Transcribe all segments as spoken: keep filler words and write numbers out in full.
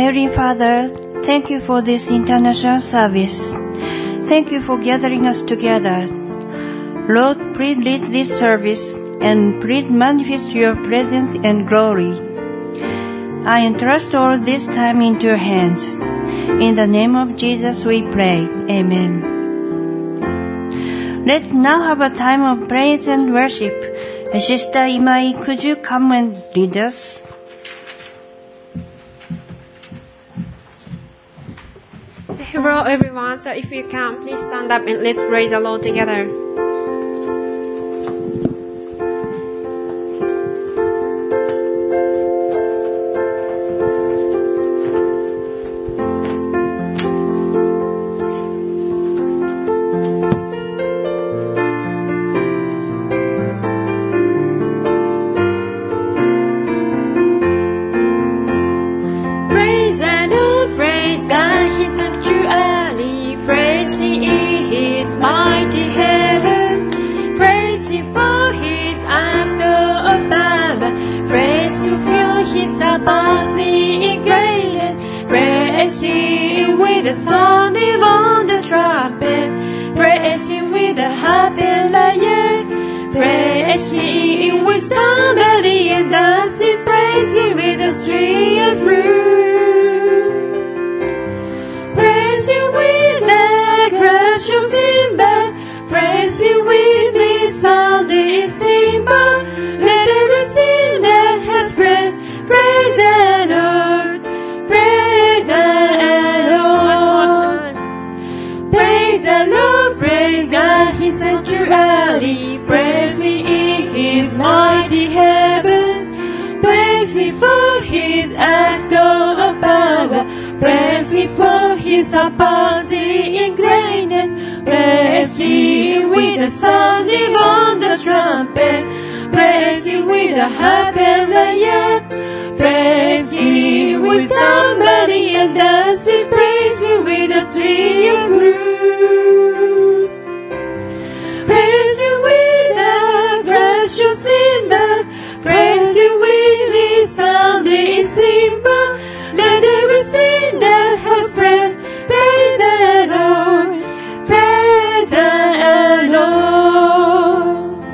Heavenly Father, thank you for this international service. Thank you for gathering us together. Lord, please lead this service and please manifest your presence and glory. I entrust all this time into your hands. In the name of Jesus we pray. Amen. Let's now have a time of praise and worship. Sister Imai, could you come and lead us? Hello everyone, so if you can, please stand up and let's praise the Lord together. The sounding on the trumpet, praise Him with a happy lyre, praise Him with somebody and dancing, praise Him with a string of flute, praise Him with the crash of cymbal, praise Him with the sounding cymbal, let everything that has breath praise the Lord, praise the Praise God, His sanctuary, praise Him in His mighty heavens, praise Him for His act of power, praise Him for His surpassing greatness, praise Him with the sounding on the trumpet, praise Him with a happy lyre, praise Him with somebody and dancing, praise Him with a string of flute. Praise Him with the crash of cymbal, praise Him with the sounding cymbal, let everything that has breath praise the Lord, praise the Lord.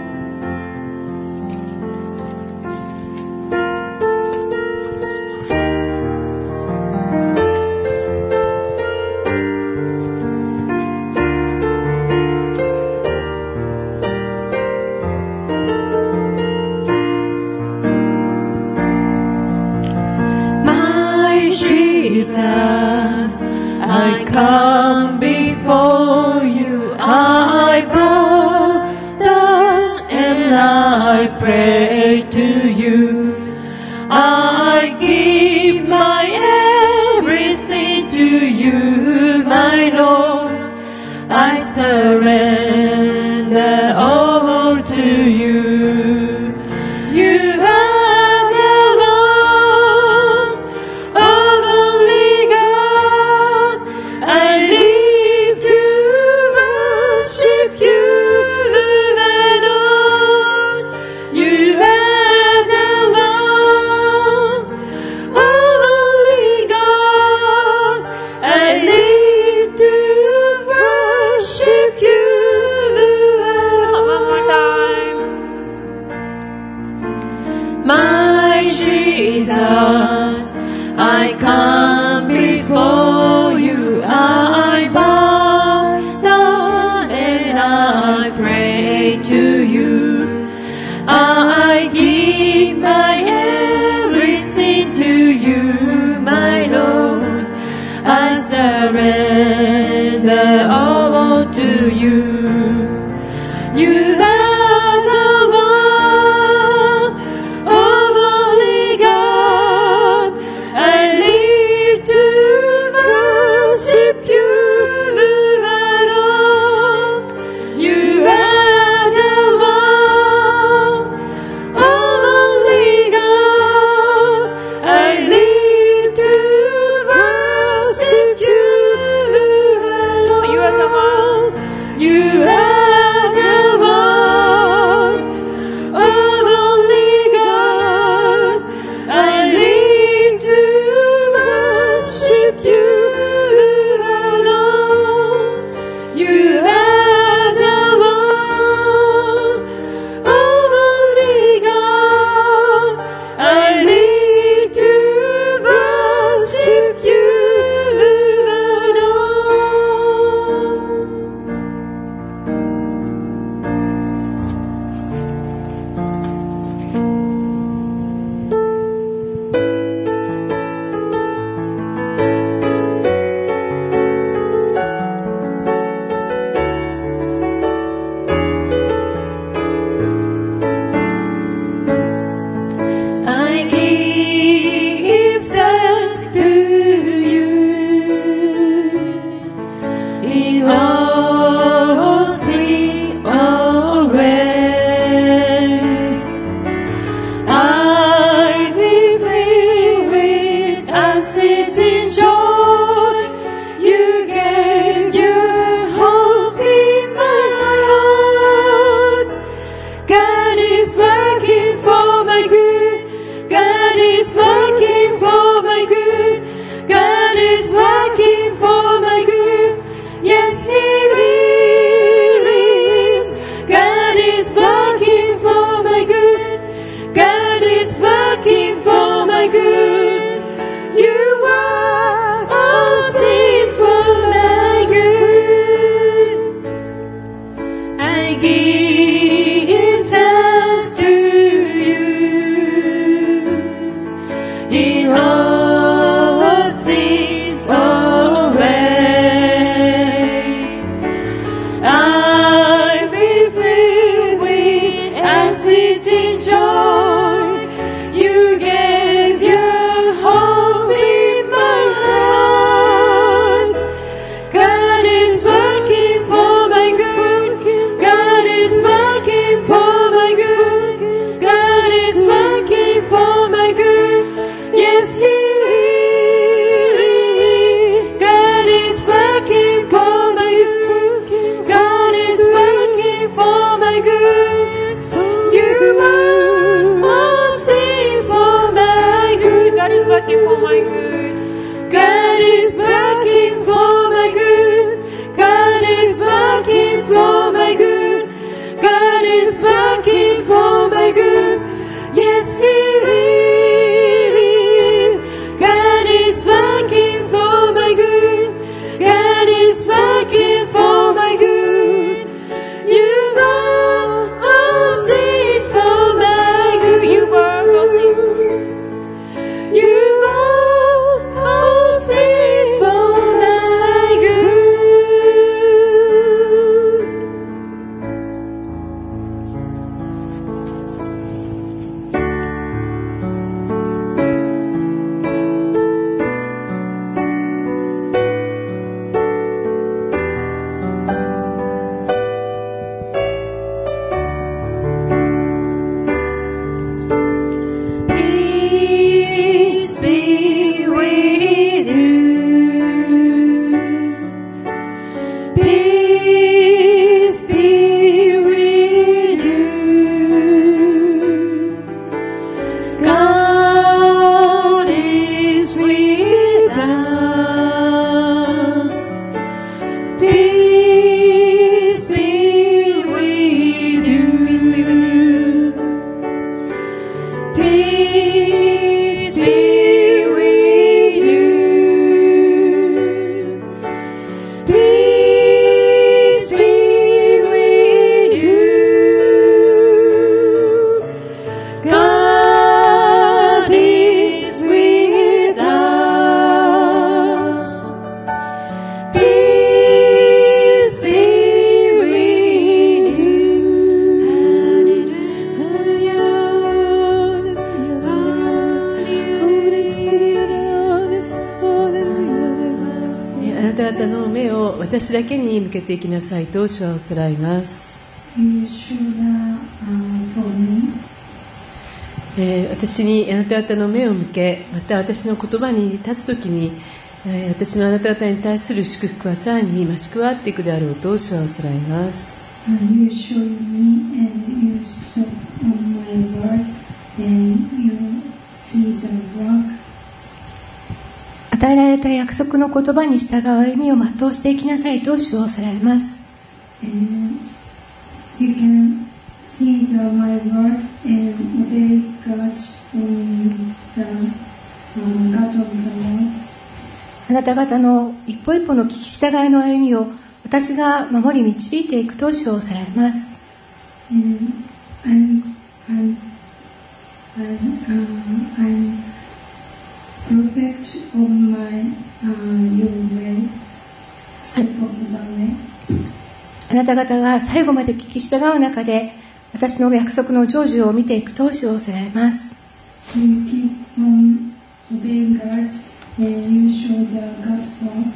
Jesus, I come before you, I bow down and I pray to you. I give my everything to you, my Lord. I surrender all to you. You are Jesus, I come before you, I bow down and I pray to you. I give my everything to you, my Lord. I surrender all to you. You are you are あなた方の目を私だけに向けていきなさいと主はおさらいます。 You show that uh, for me. えー、私にあなた方の目を向け、また私の言葉に立つときに、えー、私のあなた方に対する祝福はさらに増し加わっていくであろうと主はおさらいます。 And you show me and you stop on my word and you see the rock. 与えられた約束の言葉に従う歩みを全うしていきなさいと主をおさらいます。 And you can see the my word and obey God on the um, God of the Lord. あなた方の一歩一歩の聞き従いの歩みを私が守り導いていくと主をおさらいます。 And I'm I'm I'm, uh, I'm perfect on my uh, your way. Step of the way. あなた方が最後まで聞き従う中で私の約束の成就を見ていくと主をおさらいます。 You keep on obeying God and you show the God form.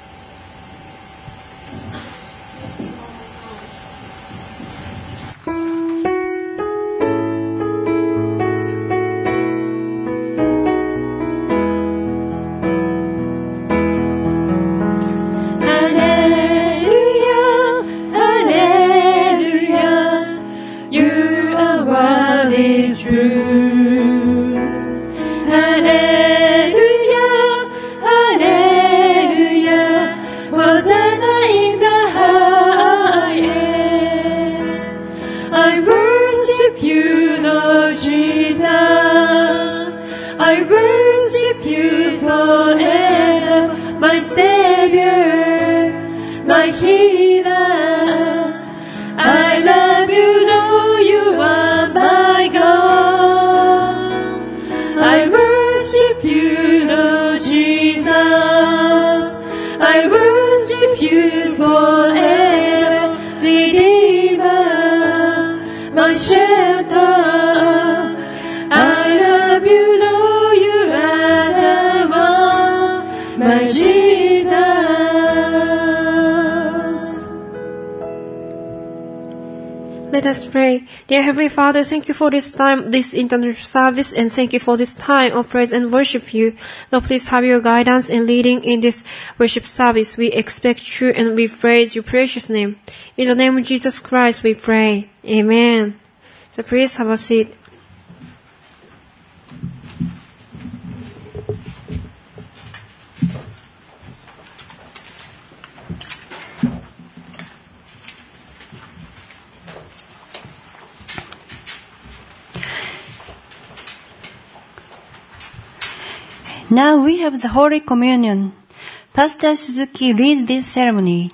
Let us pray. Dear Heavenly Father, thank you for this time, this internet service, and thank you for this time of praise and worship you. Lord, please have your guidance and leading in this worship service. We expect you and we praise your precious name. In the name of Jesus Christ we pray. Amen. So please have a seat. Now we have the Holy Communion. Pastor Suzuki leads this ceremony.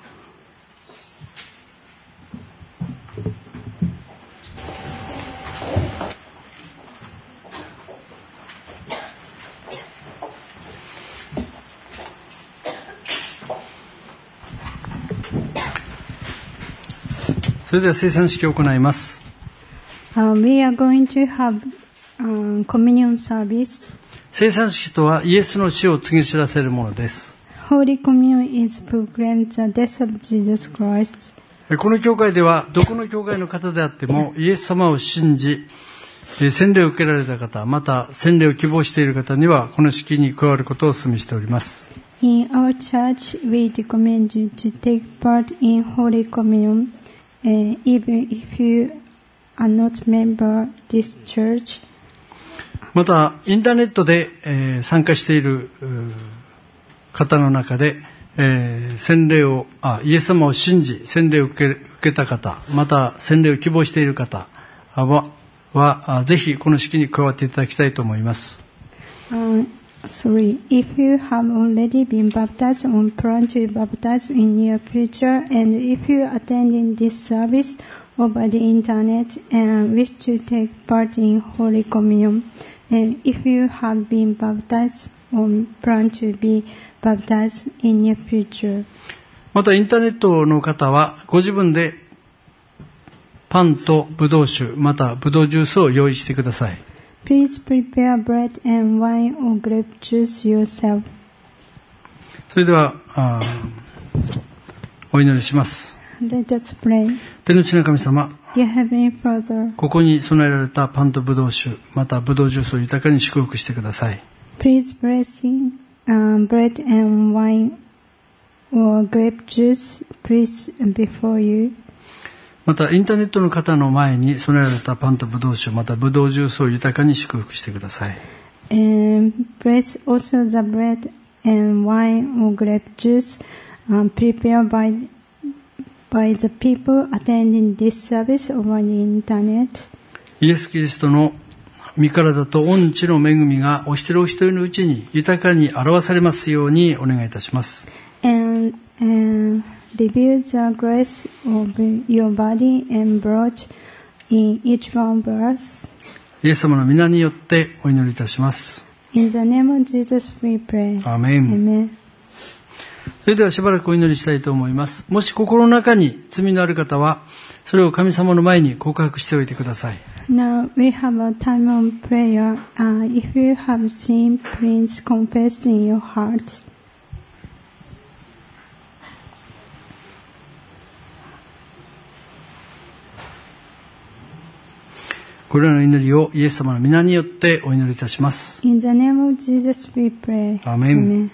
So それでは聖餐式を行います。 Uh, we are going to have uh, communion service. 聖餐式とはイエスの死を告げ知らせるものです。 Holy Communion is proclaimed the death of Jesus Christ. この教会ではどこの教会の方であってもイエス様を信じ洗礼を受けられた方、また洗礼を希望している方にはこの式に加わることをお勧めしております。 In our church, we recommend you to take part in Holy Communion, uh, even if you are not member of this church. またインターネットで、えー、参加している方の中で、えー、洗礼をあイエス様を信じ洗礼を受け、受けた方、また洗礼を希望している方ははぜひこの式に加わっていただきたいと思います。 Uh, sorry, if you have already been baptized or plan to be baptized in near future, and if you are attending this service over the internet and wish to take part in Holy Communion, and if you have been baptized or plan to be baptized in near future. またインターネットの方はご自分でパンとブドウ酒、またブドウジュースを用意してください。 Please prepare bread and wine or grape juice yourself. それではお祈りします。 Let us pray. 天の地の神様、 Dear Heavenly Father, ここに備えられたパンとブドウ酒、またブドウジュースを豊かに祝福してください。 please blessing um, bread and wine or grape juice, please before you. またインターネットの方の前に備えられたパンとブドウ酒、またブドウジュースを豊かに祝福してください。 And bless also the bread and wine or grape juice um, prepared by by the people attending this service over the internet. イエス・キリストの御体と御知の恵みがお一人お一人のうちに豊かに表されますようにお願いいたします。 And, and reveal the grace of your body and blood in each one of us. イエス様の皆によってお祈りいたします。 In the name of Jesus we pray. アーメン。 Amen. それではしばらくお祈りしたいと思います。もし心の中に罪のある方は、それを神様の前に告白しておいてください。 Now we have a time of prayer. Uh, if you have sinned, please confess in your heart. これらの祈りをイエス様の皆によってお祈りいたします。 In the name of Jesus we pray. アーメン。 Amen.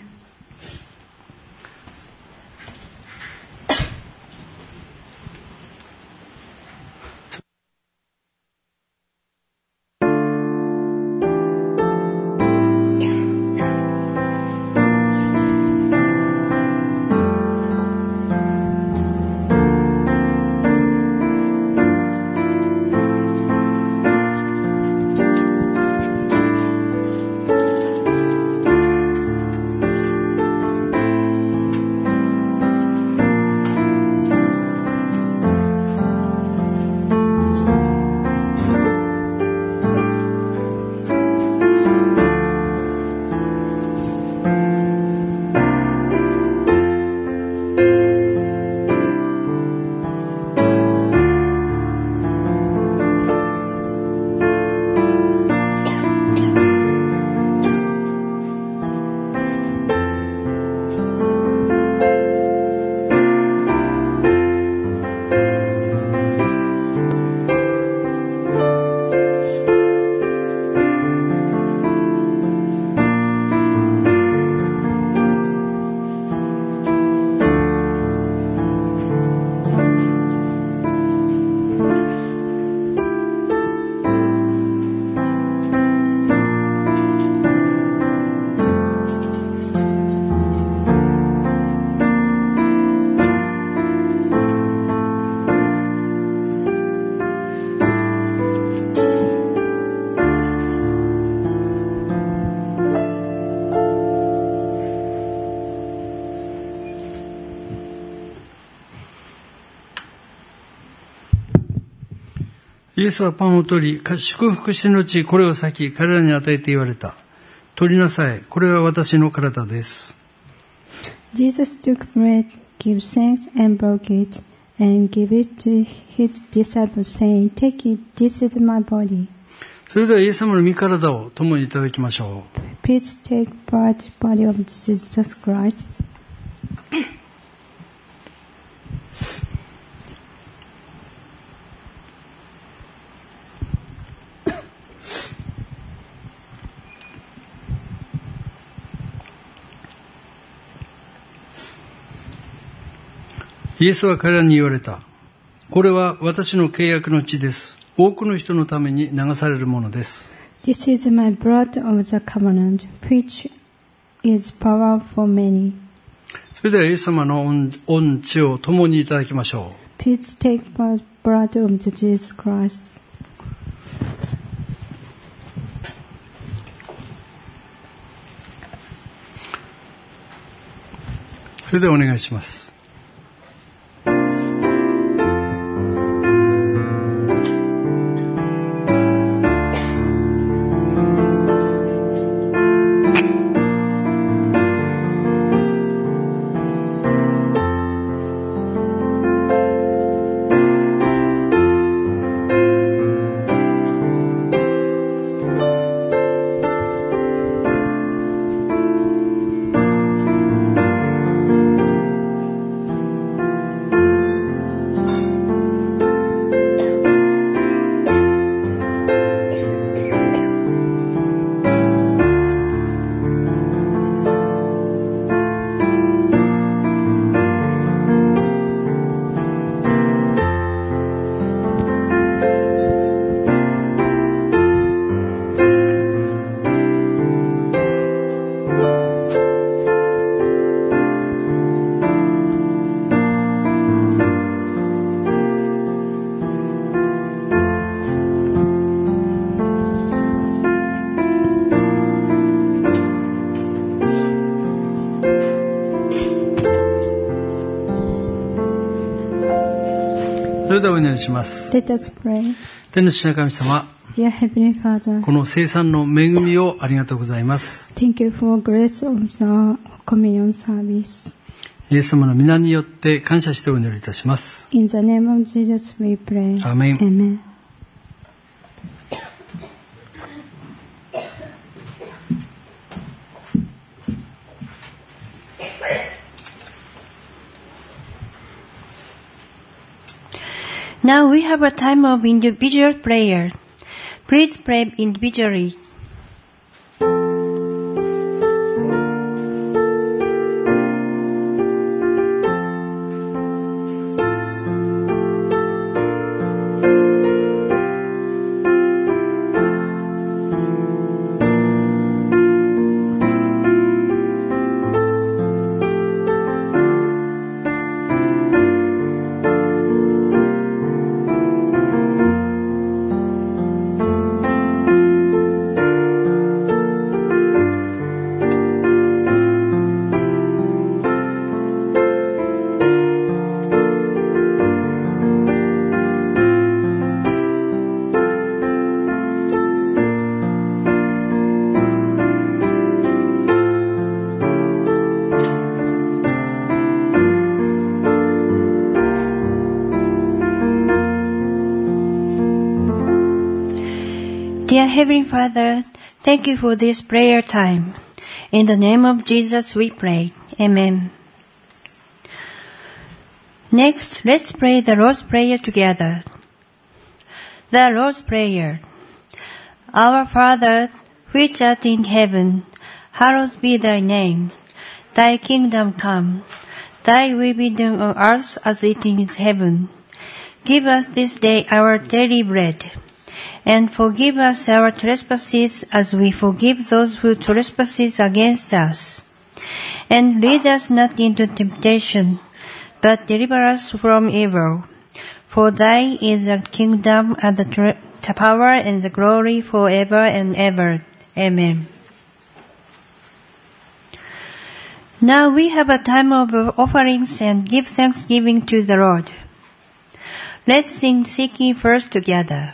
イエスはパンを取り、祝福して後、これを裂き、彼らに与えて言われた。取りなさい。これは私の体です。 Jesus took bread, gave thanks, and broke it, and gave it to his disciples, saying, Take it, this is my body. それではイエス様の御体を共にいただきましょう。 Please take part body of Jesus Christ. イエスは彼らに言われた。これは私の契約の血です。多くの人のために流されるものです。 This is my blood of the covenant, which is power for many. それではイエス様の御血を共にいただきましょう。 Please take part blood of the Jesus Christ. それではお願いします。 それではお祈りします。 Let us pray. 天の父な神様、 Dear Heavenly Father, この聖餐の恵みをありがとうございます。 thank you for grace of the communion service. イエス様の皆によって感謝してお祈りいたします。 In the name of Jesus we pray. Amen. Amen. Now we have a time of individual prayer. Please pray individually. Dear Heavenly Father, thank you for this prayer time. In the name of Jesus we pray. Amen. Next, let's pray the Lord's Prayer together. The Lord's Prayer. Our Father, which art in heaven, hallowed be thy name. Thy kingdom come. Thy will be done on earth as it is in heaven. Give us this day our daily bread. And forgive us our trespasses as we forgive those who trespass against us. And lead us not into temptation, but deliver us from evil. For thine is the kingdom and the, tra- the power and the glory forever and ever. Amen. Now we have a time of offerings and give thanksgiving to the Lord. Let's sing Seek Ye First together.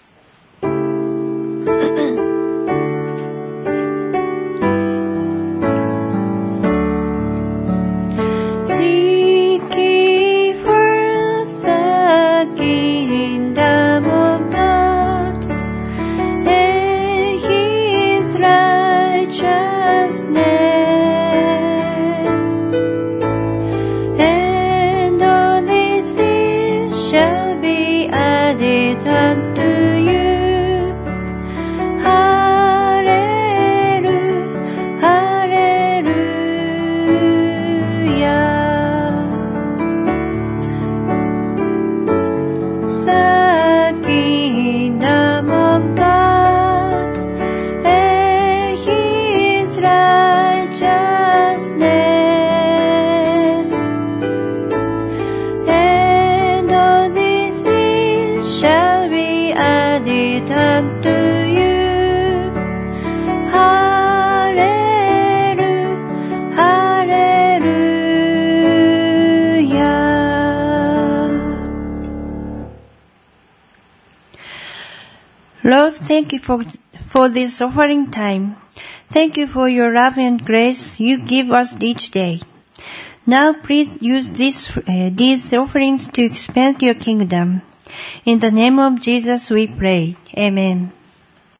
Lord, thank you for, for this offering time. Thank you for your love and grace you give us each day. Now please use this, uh, these offerings to expand your kingdom. In the name of Jesus we pray. Amen.